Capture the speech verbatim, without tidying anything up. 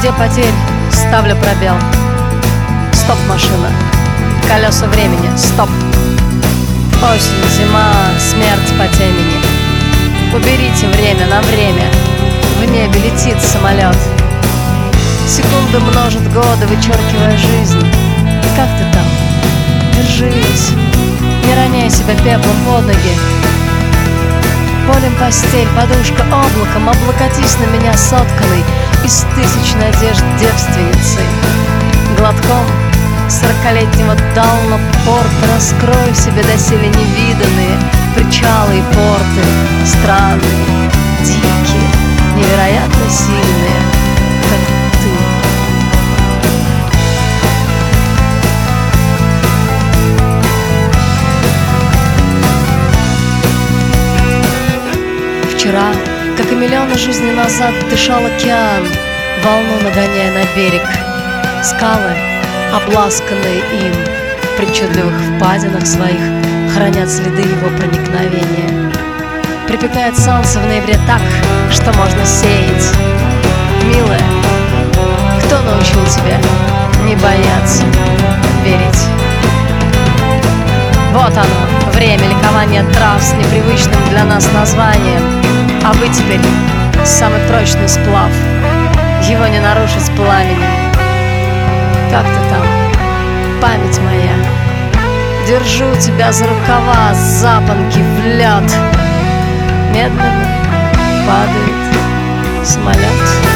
Где потерь, ставлю пробел. Стоп, машина, колеса времени, стоп. Осень, зима, смерть по темени. Уберите время на время. В небе летит самолет. Секунды множат годы, вычеркивая жизнь. Как ты там? Держись, не роняй себя пеплом под ноги. Полем постель, подушка облаком, облокотись на меня сотканной из тысяч надежд девственницей. Глотком сорокалетнего дална порта раскрою в себе доселе невиданные причалы и порты, странные, дикие, невероятно сильные, как ты. Вчера, как и миллионы жизней назад, дышал океан, волну нагоняя на берег. Скалы, обласканные им, в причудливых впадинах своих хранят следы его проникновения. Припекает солнце в ноябре так, что можно сеять. Милая, кто научил тебя не бояться, верить? Вот оно, время ликования трав с непривычным для нас названием. А вы теперь самый прочный сплав, его не нарушить пламенем. Как ты там, память моя? Держу тебя за рукава, запонки в лед. Медленно падает самолет.